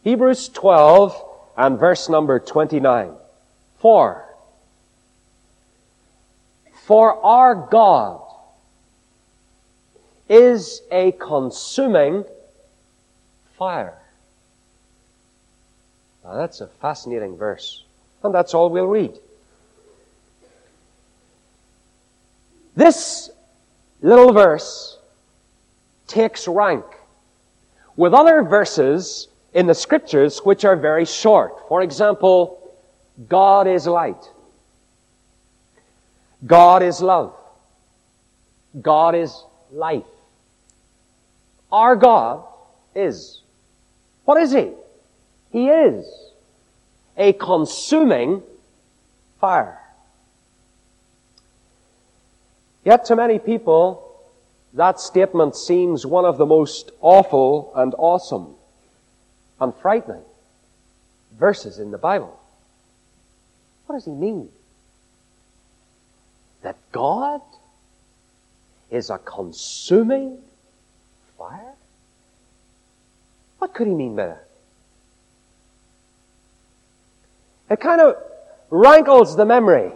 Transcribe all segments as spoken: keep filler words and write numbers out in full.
Hebrews twelve and verse number twenty-nine. For, for our God is a consuming fire. Now that's a fascinating verse. And that's all we'll read. This little verse takes rank with other verses in the Scriptures which are very short. For example, God is light. God is love. God is life. Our God is. What is He? He is a consuming fire. Yet to many people, that statement seems one of the most awful and awesome and frightening verses in the Bible. What does he mean? That God is a consuming fire? What could he mean by that? It kind of rankles the memory.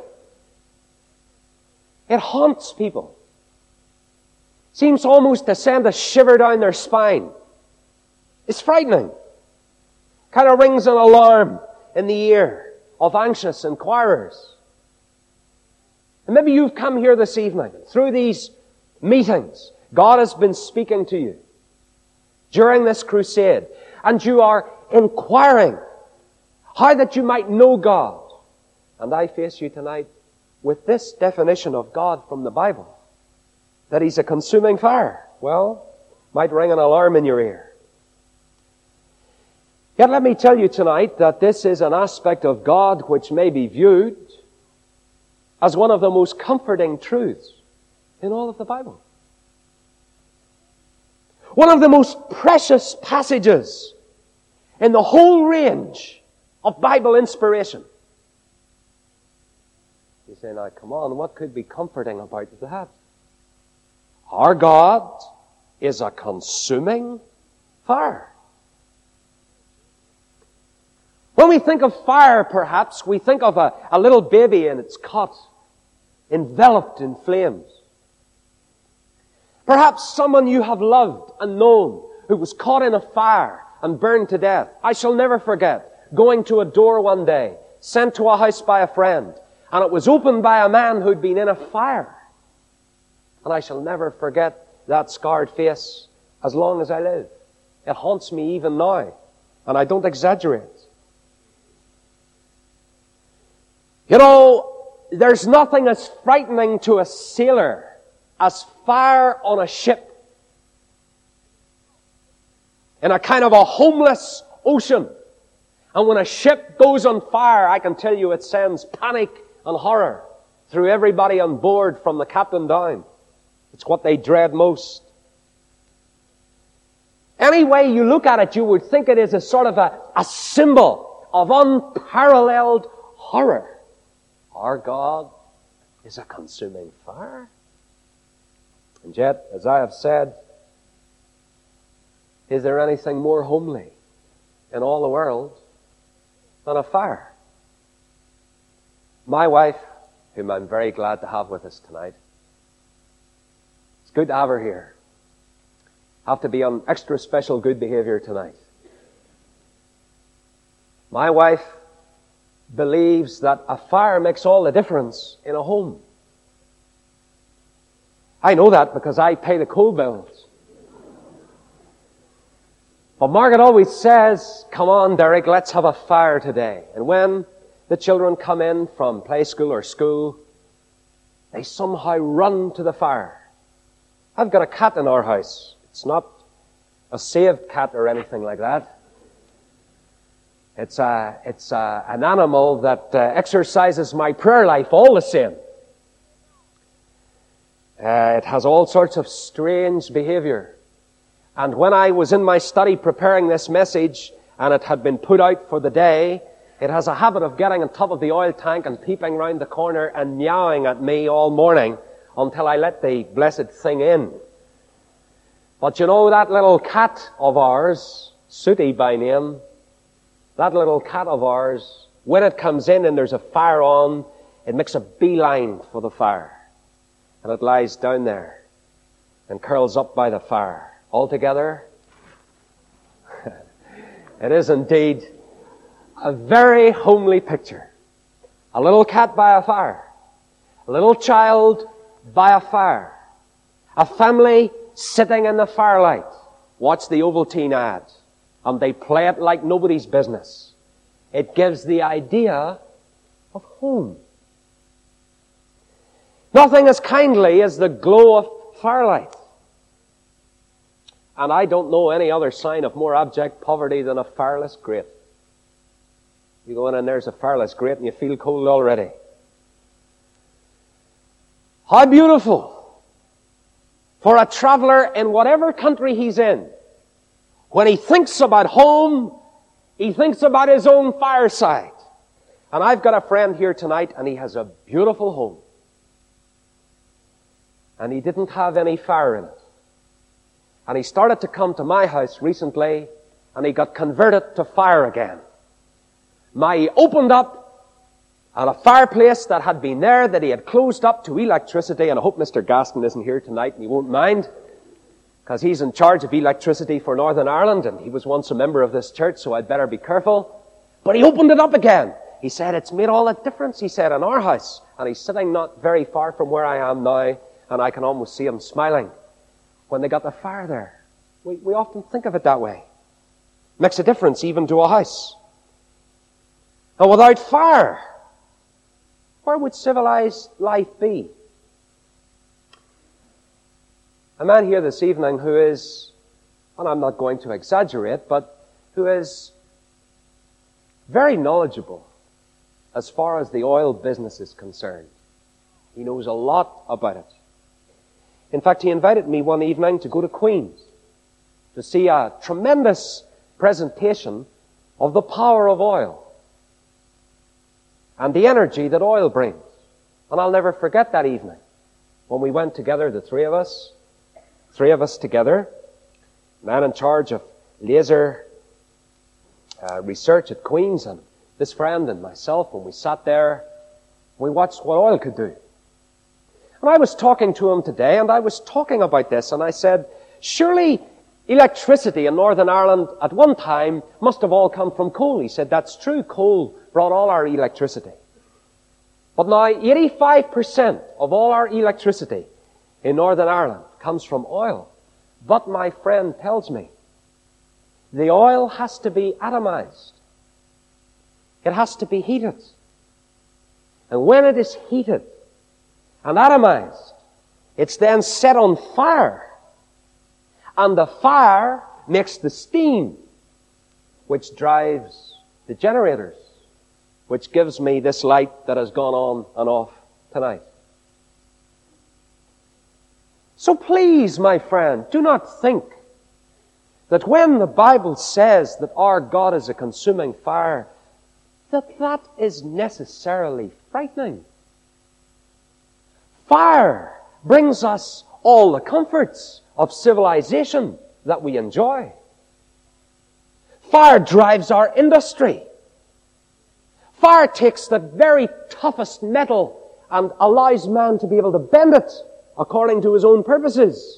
It haunts people. Seems almost to send a shiver down their spine. It's frightening. Kind of rings an alarm in the ear of anxious inquirers. And maybe you've come here this evening, through these meetings, God has been speaking to you during this crusade, and you are inquiring how that you might know God. And I face you tonight with this definition of God from the Bible, that He's a consuming fire. Well, might ring an alarm in your ear. Yet let me tell you tonight that this is an aspect of God which may be viewed as one of the most comforting truths in all of the Bible. One of the most precious passages in the whole range of Bible inspiration. You say, now come on, what could be comforting about that? Our God is a consuming fire. When we think of fire, perhaps, we think of a, a little baby in its cot, enveloped in flames. Perhaps someone you have loved and known who was caught in a fire and burned to death. I shall never forget going to a door one day, sent to a house by a friend, and it was opened by a man who'd been in a fire. And I shall never forget that scarred face as long as I live. It haunts me even now, and I don't exaggerate. You know, there's nothing as frightening to a sailor as fire on a ship. In a kind of a homeless ocean. And when a ship goes on fire, I can tell you it sends panic and horror through everybody on board from the captain down. It's what they dread most. Any way you look at it, you would think it is a sort of a, a symbol of unparalleled horror. Our God is a consuming fire. And yet, as I have said, is there anything more homely in all the world than a fire? My wife, whom I'm very glad to have with us tonight, it's good to have her here. Have to be on extra special good behavior tonight. My wife believes that a fire makes all the difference in a home. I know that because I pay the coal bills. But Margaret always says, come on, Derek, let's have a fire today. And when the children come in from play school or school, they somehow run to the fire. I've got a cat in our house. It's not a saved cat or anything like that. It's a, it's a, an animal that uh, exercises my prayer life all the same. Uh, it has all sorts of strange behavior. And when I was in my study preparing this message, and it had been put out for the day, it has a habit of getting on top of the oil tank and peeping round the corner and meowing at me all morning until I let the blessed thing in. But you know, that little cat of ours, Sooty by name, that little cat of ours, when it comes in and there's a fire on, it makes a beeline for the fire. And it lies down there and curls up by the fire. Altogether, it is indeed a very homely picture. A little cat by a fire. A little child by a fire. A family sitting in the firelight. Watch the Ovaltine ad. And they play it like nobody's business. It gives the idea of home. Nothing as kindly as the glow of firelight. And I don't know any other sign of more abject poverty than a fireless grate. You go in and there's a fireless grate and you feel cold already. How beautiful for a traveler in whatever country he's in. When he thinks about home, he thinks about his own fireside. And I've got a friend here tonight and he has a beautiful home. And he didn't have any fire in it. And he started to come to my house recently and he got converted to fire again. My, he opened up at a fireplace that had been there, that he had closed up to electricity, and I hope Mister Gaston isn't here tonight and he won't mind, because he's in charge of electricity for Northern Ireland and he was once a member of this church, so I'd better be careful. But he opened it up again. He said, it's made all the difference, he said, in our house. And he's sitting not very far from where I am now, and I can almost see him smiling when they got the fire there. We, we often think of it that way. Makes a difference even to a house. And without fire, where would civilized life be? A man here this evening who is, and I'm not going to exaggerate, but who is very knowledgeable as far as the oil business is concerned. He knows a lot about it. In fact, he invited me one evening to go to Queen's to see a tremendous presentation of the power of oil and the energy that oil brings. And I'll never forget that evening when we went together, the three of us, three of us together, man in charge of laser uh, research at Queen's, and this friend and myself, when we sat there, we watched what oil could do. And I was talking to him today, and I was talking about this, and I said, surely electricity in Northern Ireland at one time must have all come from coal. He said, that's true, coal brought all our electricity. But now eighty-five percent of all our electricity in Northern Ireland comes from oil. But my friend tells me, the oil has to be atomized. It has to be heated. And when it is heated and atomized, it's then set on fire. And the fire makes the steam, which drives the generators, which gives me this light that has gone on and off tonight. So please, my friend, do not think that when the Bible says that our God is a consuming fire, that that is necessarily frightening. Fire brings us all the comforts of civilization that we enjoy. Fire drives our industry. Fire takes the very toughest metal and allows man to be able to bend it according to his own purposes.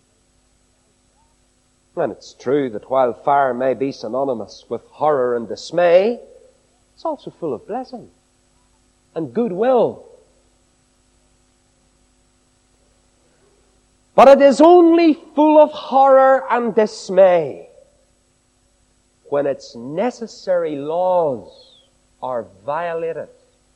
And it's true that while fire may be synonymous with horror and dismay, it's also full of blessing and goodwill. But it is only full of horror and dismay when its necessary laws are violated.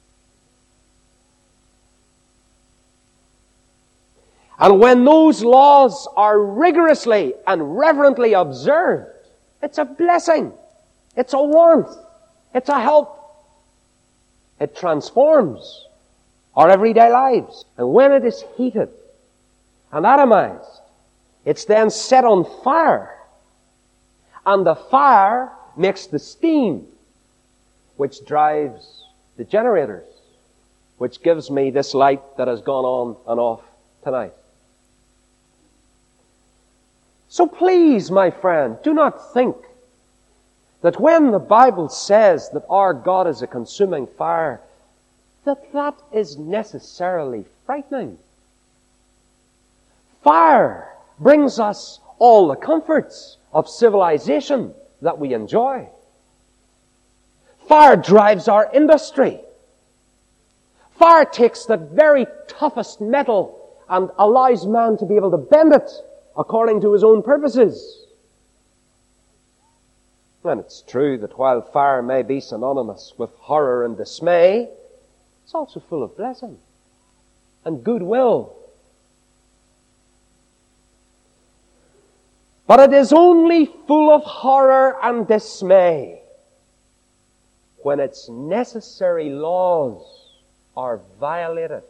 And when those laws are rigorously and reverently observed, it's a blessing. It's a warmth. It's a help. It transforms our everyday lives. And when it is heated and atomized, it's then set on fire. And the fire makes the steam, which drives the generators, which gives me this light that has gone on and off tonight. So please, my friend, do not think that when the Bible says that our God is a consuming fire, that that is necessarily frightening. Fire brings us all the comforts of civilization that we enjoy. Fire drives our industry. Fire takes the very toughest metal and allows man to be able to bend it according to his own purposes. And it's true that while fire may be synonymous with horror and dismay, it's also full of blessing and goodwill. But it is only full of horror and dismay when its necessary laws are violated.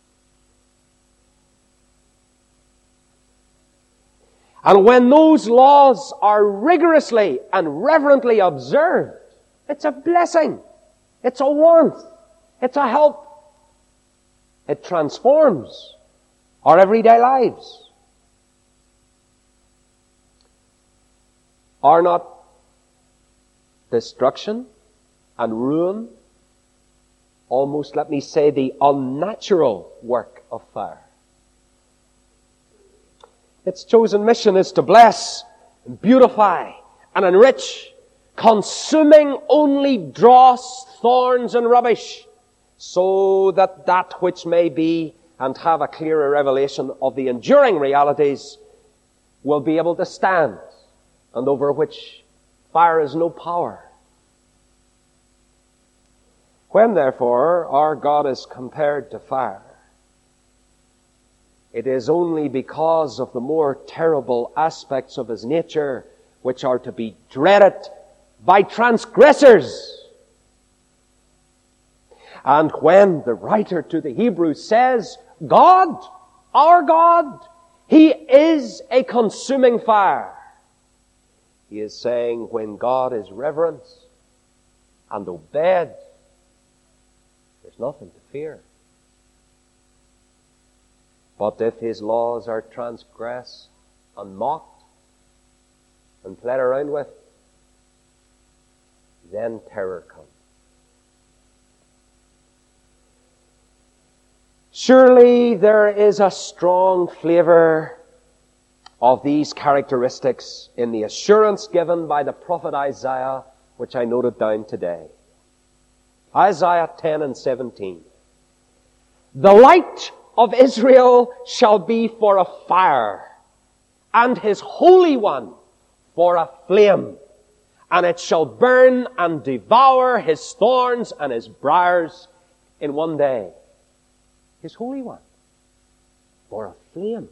And when those laws are rigorously and reverently observed, it's a blessing. It's a warmth. It's a help. It transforms our everyday lives. Are not destruction and ruin almost, let me say, the unnatural work of fire? Its chosen mission is to bless, and beautify, and enrich, consuming only dross, thorns, and rubbish, so that that which may be and have a clearer revelation of the enduring realities will be able to stand, and over which fire has no power. When, therefore, our God is compared to fire, it is only because of the more terrible aspects of his nature which are to be dreaded by transgressors. And when the writer to the Hebrews says, God, our God, He is a consuming fire, he is saying when God is reverenced and obeyed, there's nothing to fear. But if his laws are transgressed and mocked and played around with, then terror comes. Surely there is a strong flavor of these characteristics in the assurance given by the prophet Isaiah, which I noted down today. Isaiah ten and seventeen. The light of Israel shall be for a fire, and his Holy One for a flame, and it shall burn and devour his thorns and his briars in one day. His Holy One for a flame.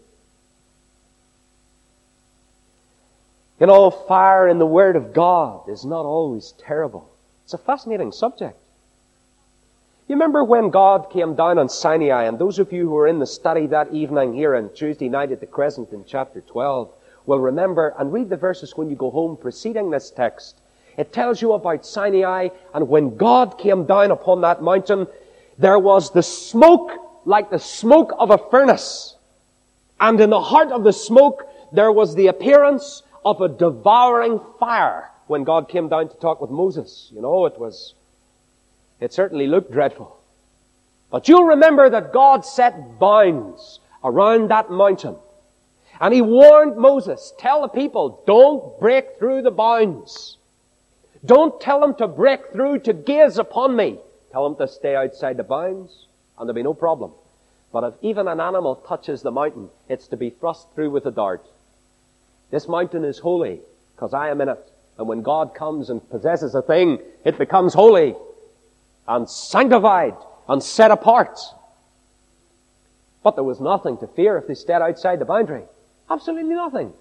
You know, fire in the Word of God is not always terrible. It's a fascinating subject. You remember when God came down on Sinai, and those of you who were in the study that evening here on Tuesday night at the Crescent in chapter twelve will remember and read the verses when you go home preceding this text. It tells you about Sinai, and when God came down upon that mountain, there was the smoke like the smoke of a furnace. And in the heart of the smoke, there was the appearance of a devouring fire when God came down to talk with Moses. You know, it was... It certainly looked dreadful. But you'll remember that God set bounds around that mountain. And He warned Moses, tell the people, don't break through the bounds. Don't tell them to break through to gaze upon me. Tell them to stay outside the bounds, and there'll be no problem. But if even an animal touches the mountain, it's to be thrust through with a dart. This mountain is holy, because I am in it. And when God comes and possesses a thing, it becomes holy and sanctified and set apart. But there was nothing to fear if they stayed outside the boundary. Absolutely nothing.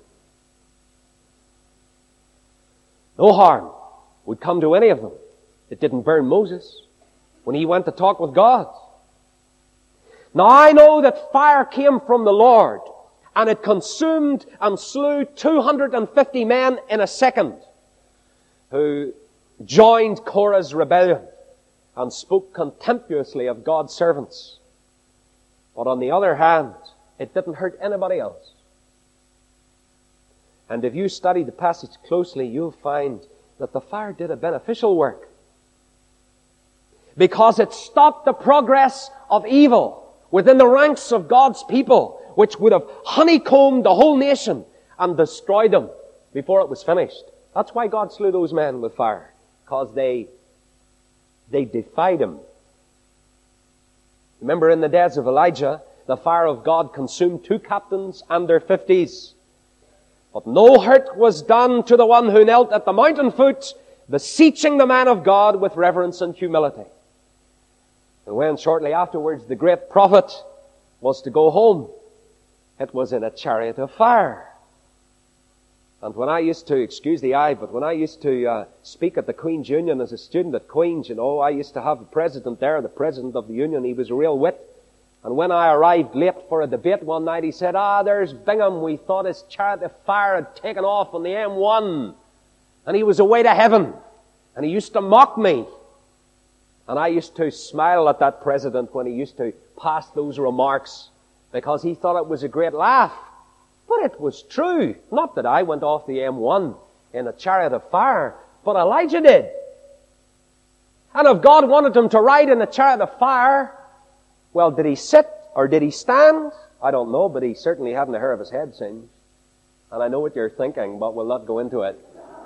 No harm would come to any of them. It didn't burn Moses when he went to talk with God. Now I know that fire came from the Lord, and it consumed and slew two hundred fifty men in a second who joined Korah's rebellion and spoke contemptuously of God's servants. But on the other hand, it didn't hurt anybody else. And if you study the passage closely, you'll find that the fire did a beneficial work. Because it stopped the progress of evil within the ranks of God's people, which would have honeycombed the whole nation and destroyed them before it was finished. That's why God slew those men with fire. Because they, they defied Him. Remember in the days of Elijah, the fire of God consumed two captains and their fifties. But no hurt was done to the one who knelt at the mountain foot, beseeching the man of God with reverence and humility. And when shortly afterwards the great prophet was to go home, it was in a chariot of fire. And when I used to, excuse the eye, but when I used to uh, speak at the Queen's Union as a student at Queen's, you know, I used to have the president there, the president of the union. He was a real wit. And when I arrived late for a debate one night, he said, ah, there's Bingham. We thought his chariot of fire had taken off on the M one. And he was away to heaven. And he used to mock me. And I used to smile at that president when he used to pass those remarks, because he thought it was a great laugh. But it was true. Not that I went off the M one in a chariot of fire, but Elijah did. And if God wanted him to ride in a chariot of fire, well, did he sit or did he stand? I don't know, but he certainly hadn't a hair of his head singed. And I know what you're thinking, but we'll not go into it.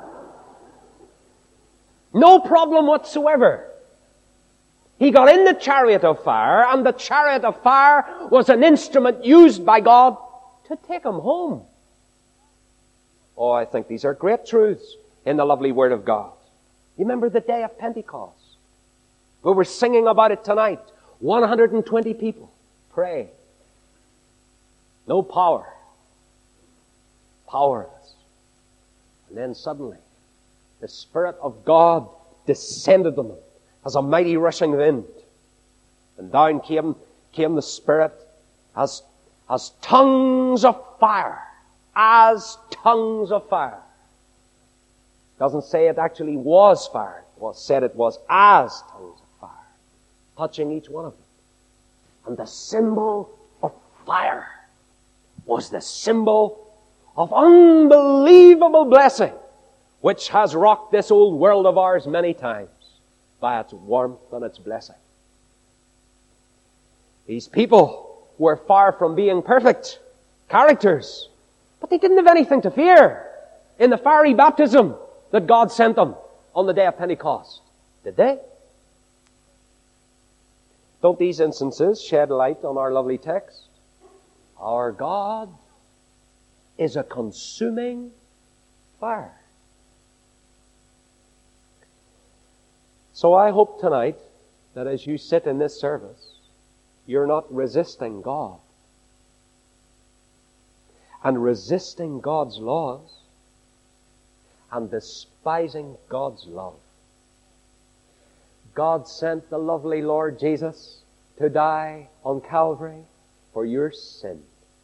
No problem whatsoever. He got in the chariot of fire, and the chariot of fire was an instrument used by God to take him home. Oh, I think these are great truths in the lovely Word of God. You remember the day of Pentecost? We were singing about it tonight. one hundred twenty people pray. No power. Powerless. And then suddenly, the Spirit of God descended on them as a mighty rushing wind. And down came, came the Spirit as, as tongues of fire. As tongues of fire. It doesn't say it actually was fire. It was said it was as tongues of fire, touching each one of them. And the symbol of fire was the symbol of unbelievable blessing, which has rocked this old world of ours many times by its warmth and its blessing. These people were far from being perfect characters, but they didn't have anything to fear in the fiery baptism that God sent them on the day of Pentecost. Did they? Don't these instances shed light on our lovely text? Our God is a consuming fire. So I hope tonight that as you sit in this service, you're not resisting God and resisting God's laws and despising God's love. God sent the lovely Lord Jesus to die on Calvary for your sin.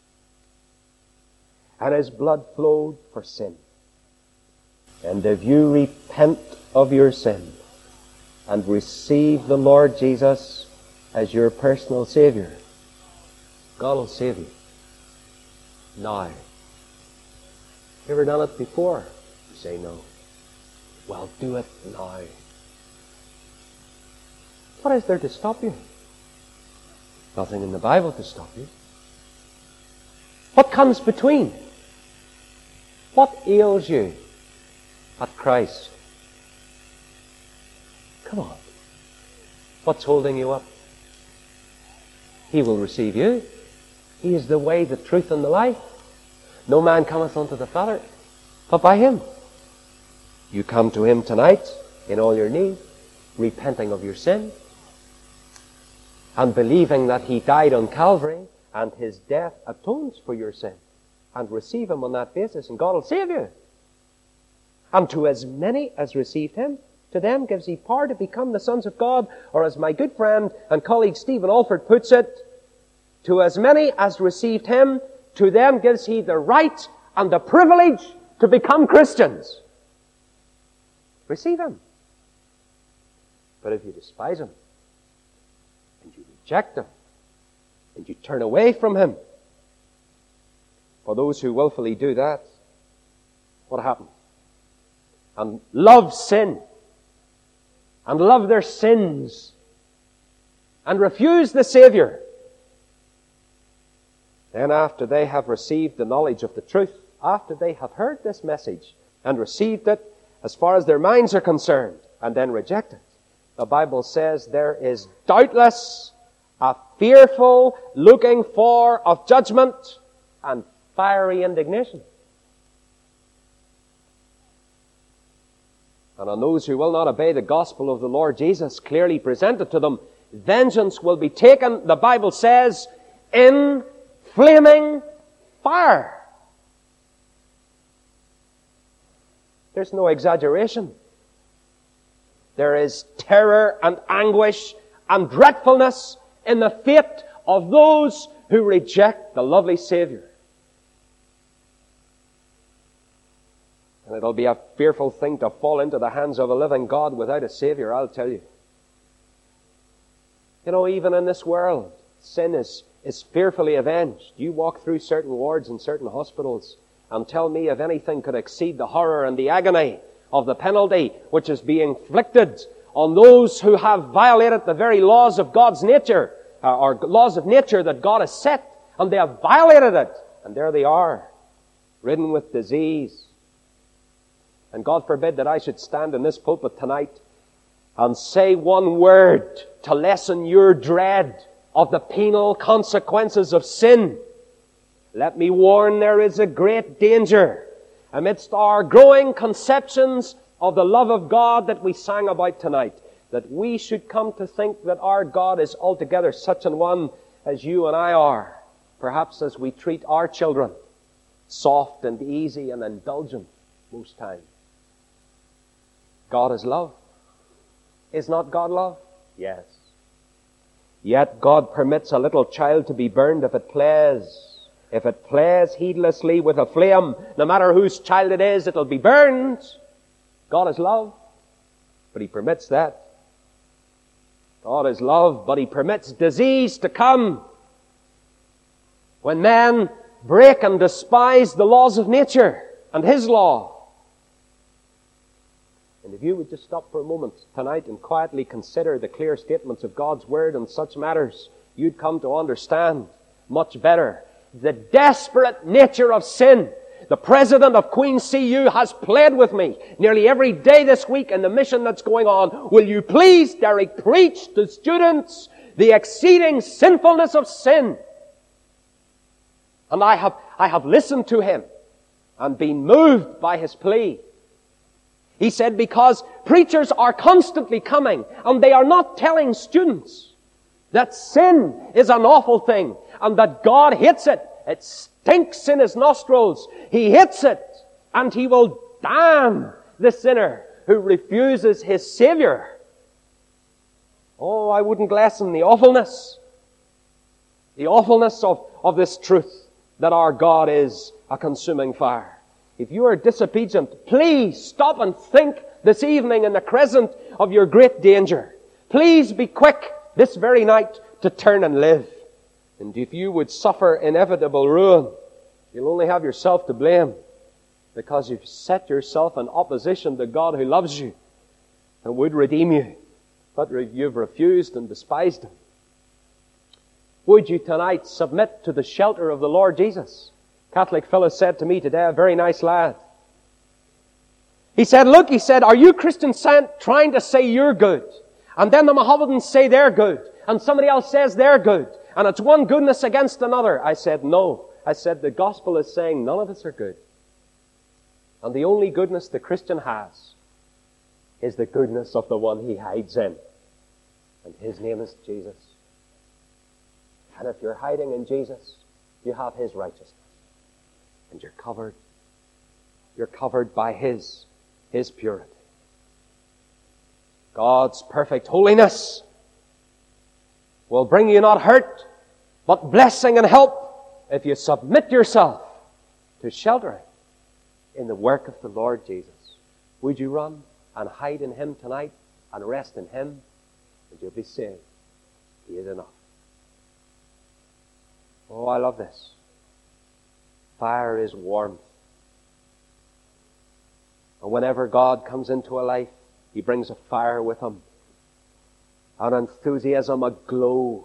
And His blood flowed for sin. And if you repent of your sin and receive the Lord Jesus as your personal Savior, God will save you. Now. You ever done it before? You say no. Well, do it now. What is there to stop you? Nothing in the Bible to stop you. What comes between? What ails you at Christ? Come on. What's holding you up? He will receive you. He is the way, the truth, and the life. No man cometh unto the Father but by Him. You come to Him tonight in all your need, repenting of your sin, and believing that He died on Calvary and His death atones for your sin, and receive Him on that basis, and God will save you. And to as many as received Him, to them gives He power to become the sons of God, or as my good friend and colleague Stephen Alford puts it, to as many as received Him, to them gives He the right and the privilege to become Christians. Receive Him. But if you despise Him, and you reject Him, and you turn away from Him, for those who willfully do that, what happens? and love sin and love their sins and refuse the Savior, then after they have received the knowledge of the truth, after they have heard this message and received it as far as their minds are concerned, and then reject it, the Bible says there is doubtless a fearful looking for of judgment and fiery indignation. And on those who will not obey the gospel of the Lord Jesus clearly presented to them, vengeance will be taken, the Bible says, in flaming fire. There's no exaggeration. There is terror and anguish and dreadfulness in the fate of those who reject the lovely Savior. And it'll be a fearful thing to fall into the hands of a living God without a Savior, I'll tell you. You know, even in this world, sin is, is fearfully avenged. You walk through certain wards and certain hospitals and tell me if anything could exceed the horror and the agony of the penalty which is being inflicted on those who have violated the very laws of God's nature, uh, or laws of nature that God has set, and they have violated it. And there they are, ridden with disease. And God forbid that I should stand in this pulpit tonight and say one word to lessen your dread of the penal consequences of sin. Let me warn, there is a great danger amidst our growing conceptions of the love of God that we sang about tonight, that we should come to think that our God is altogether such an one as you and I are, perhaps as we treat our children, soft and easy and indulgent most times. God is love. Is not God love? Yes. Yet God permits a little child to be burned if it plays. If it plays heedlessly with a flame, no matter whose child it is, it'll be burned. God is love, but He permits that. God is love, but He permits disease to come. When men break and despise the laws of nature and His law. And if you would just stop for a moment tonight and quietly consider the clear statements of God's Word on such matters, you'd come to understand much better the desperate nature of sin. The president of Queen's C U has played with me nearly every day this week in the mission that's going on. Will you please, Derek, preach to students the exceeding sinfulness of sin? And I have, I have listened to him and been moved by his plea. He said, because preachers are constantly coming and they are not telling students that sin is an awful thing and that God hates it. It stinks in His nostrils. He hates it, and He will damn the sinner who refuses His Savior. Oh, I wouldn't lessen the awfulness, the awfulness of, of this truth that our God is a consuming fire. If you are disobedient, please stop and think this evening in the present of your great danger. Please be quick this very night to turn and live. And if you would suffer inevitable ruin, you'll only have yourself to blame, because you've set yourself in opposition to God who loves you and would redeem you, but you've refused and despised Him. Would you tonight submit to the shelter of the Lord Jesus? Catholic Phyllis said to me today, a very nice lad. He said, look, he said, are you Christian Science trying to say you're good? And then the Mohammedans say they're good. And somebody else says they're good. And it's one goodness against another. I said, no. I said, the gospel is saying none of us are good. And the only goodness the Christian has is the goodness of the one he hides in. And His name is Jesus. And if you're hiding in Jesus, you have His righteousness. And you're covered. You're covered by His, His purity. God's perfect holiness will bring you not hurt, but blessing and help if you submit yourself to sheltering in the work of the Lord Jesus. Would you run and hide in Him tonight and rest in Him, and you'll be saved. He is enough. Oh, I love this. Fire is warmth. And whenever God comes into a life, He brings a fire with Him, an enthusiasm, a glow.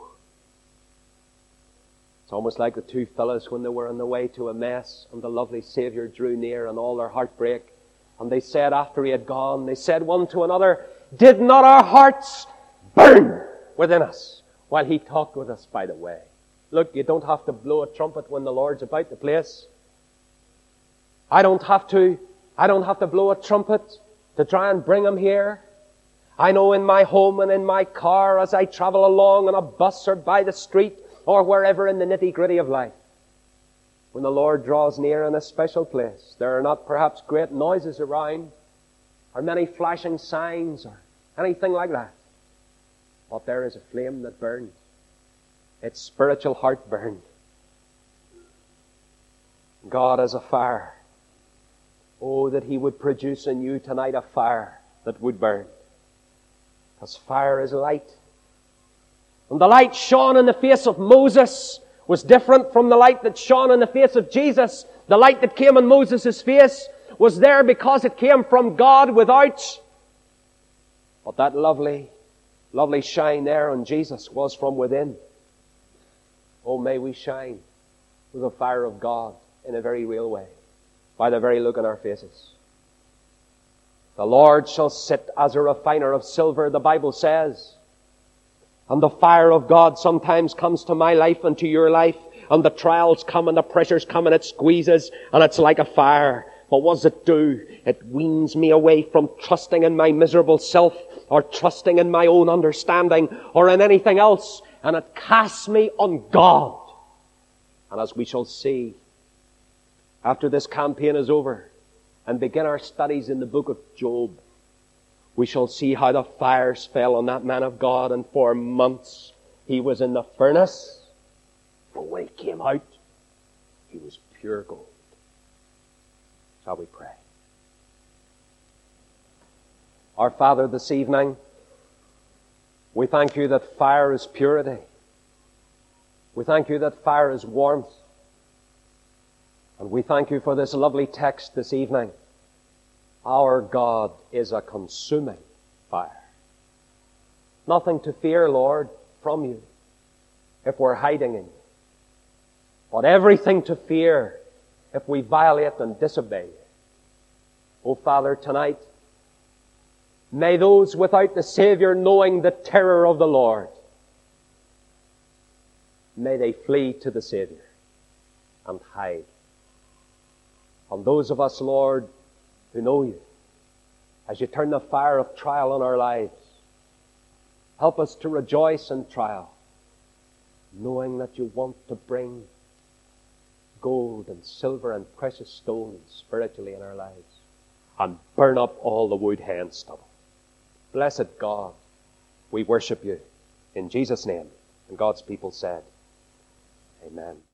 It's almost like the two fellows when they were on the way to Emmaus and the lovely Saviour drew near and all their heartbreak. And they said after He had gone, they said one to another, "Did not our hearts burn within us while He talked with us by the way?" Look, you don't have to blow a trumpet when the Lord's about the place. I don't have to, I don't have to blow a trumpet to try and bring Him here. I know in my home and in my car as I travel along on a bus or by the street or wherever in the nitty-gritty of life, when the Lord draws near in a special place, there are not perhaps great noises around or many flashing signs or anything like that. But there is a flame that burns. It's spiritual heartburn. God is a fire. Oh, that He would produce in you tonight a fire that would burn. Because fire is light. And the light shone in the face of Moses was different from the light that shone in the face of Jesus. The light that came in Moses' face was there because it came from God without. But that lovely, lovely shine there on Jesus was from within. Oh, may we shine with the fire of God in a very real way, by the very look in our faces. The Lord shall sit as a refiner of silver, the Bible says. And the fire of God sometimes comes to my life and to your life, and the trials come and the pressures come and it squeezes, and it's like a fire. But what does it do? It weans me away from trusting in my miserable self, or trusting in my own understanding, or in anything else, and it casts me on God. And as we shall see, after this campaign is over, and begin our studies in the book of Job, we shall see how the fires fell on that man of God, and for months he was in the furnace, but when he came out, he was pure gold. Shall we pray? Our Father, this evening, we thank You that fire is purity. We thank You that fire is warmth. And we thank You for this lovely text this evening. Our God is a consuming fire. Nothing to fear, Lord, from You if we're hiding in You. But everything to fear if we violate and disobey You. Oh, Father, tonight, may those without the Savior knowing the terror of the Lord, may they flee to the Savior and hide. And those of us, Lord, who know You, as You turn the fire of trial on our lives, help us to rejoice in trial, knowing that You want to bring gold and silver and precious stones spiritually in our lives, and burn up all the wood, hay, and stubble. Blessed God, we worship You in Jesus' name. And God's people said, Amen.